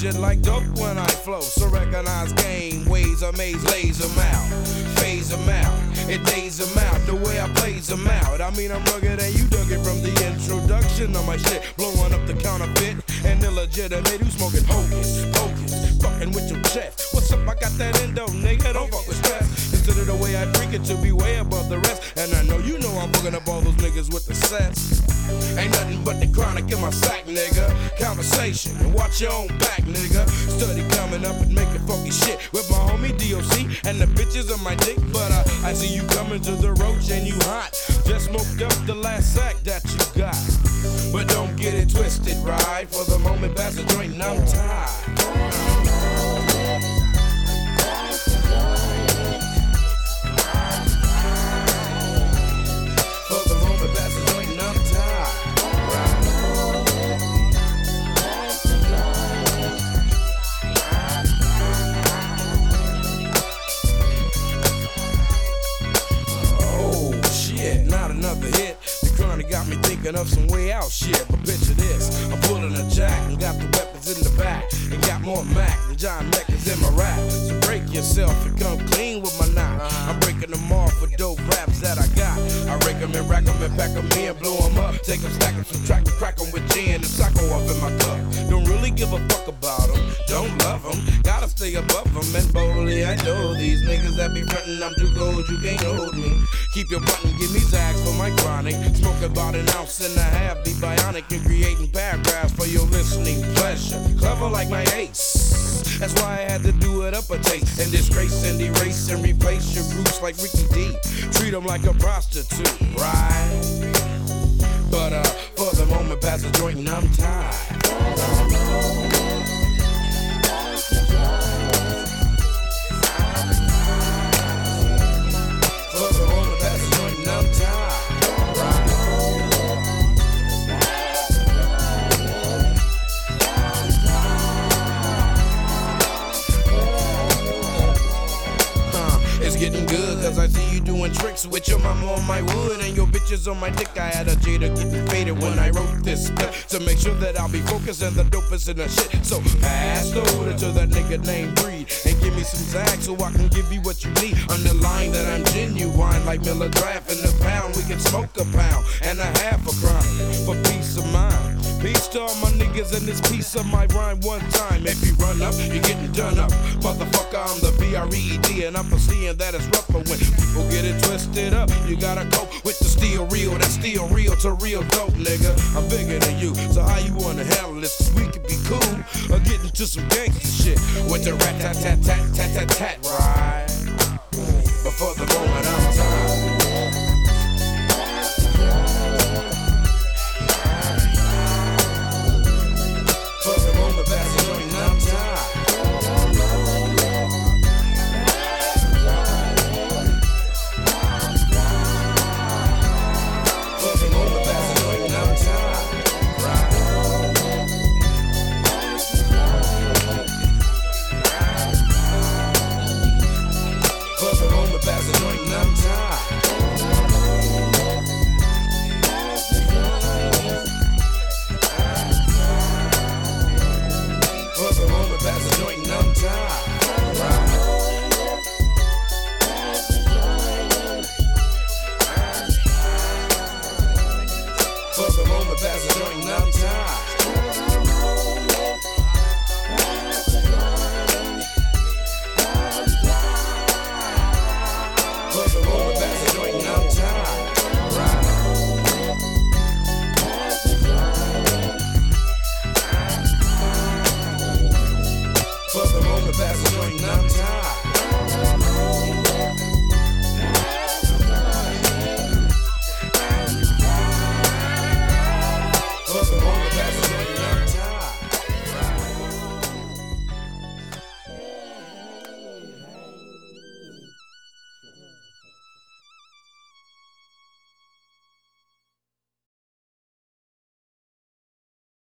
shit like dope when I flow. So recognize game, ways, amaze, lays them out, phase them out, it days them out, the way I plays them out. I mean, I'm rugged and you dug it from the introduction of my shit. Blowing up the counterfeit and illegitimate. Who smoking hocus, pocus, fucking with your chest. What's up? I got that endo, nigga. Don't fuck with stress. Consider the way I freak it to be way above the rest. And I know you know I'm fucking up all those niggas with the sets. Ain't nothing but the chronic in my sack, nigga. Conversation and watch your own back, nigga. Study coming up and making funky shit with my homie DOC and the bitches on my dick. But I see you coming to the roach and you hot. Just smoked up the last sack that you got. But don't get it twisted, right? For the moment, pass the joint and I'm tired. Got me thinking of some way out shit, but picture this. I'm pulling a jack and got the weapons in the back. And got more Mac than John Records in my rap. So break yourself and come clean with my knot. I'm breaking them off for dope raps that I got. I rake them and rack them and pack them in, blow them up. Take them, stack them, subtract them, crack them with gin and Sacco up in my cup. Don't really give a fuck about them, don't love them. Gotta stay above them and boldly I know these niggas that be frontin', I'm too gold, you can't hold me. Keep your button, give me Zags for my chronic. Smoke about an ounce and a half, be bionic in creating paragraphs for your listening pleasure. Clever like my ace, that's why I had to do it up a taste. And disgrace and erase and replace your roots like Ricky D. Treat them like a prostitute, right? But for the moment, pass the joint and I'm tired. Getting good, cause I see you doing tricks with your mama on my wood and your bitches on my dick. I had a Jada getting faded when I wrote this stuff to make sure that I'll be focused and the dopest in the shit. So pass the order to that nigga named Breed and give me some Zags so I can give you what you need. Underline that I'm genuine like Miller Draft in the pound. We can smoke a pound and a half a chronic for peace of mind. Peace to all my niggas and this piece of my rhyme one time. If you run up, you're getting done up. Motherfucker, I'm the B-R-E-E-D and I'm foreseeing that it's rougher when people get it twisted up. You gotta cope with the steel real, that's still real to real dope, nigga. I'm bigger than you, so how you wanna handle this? 'Cause we could be cool or get into some gangster shit with the rat-tat-tat-tat-tat-tat-tat, right? But for the moment, I'm tired.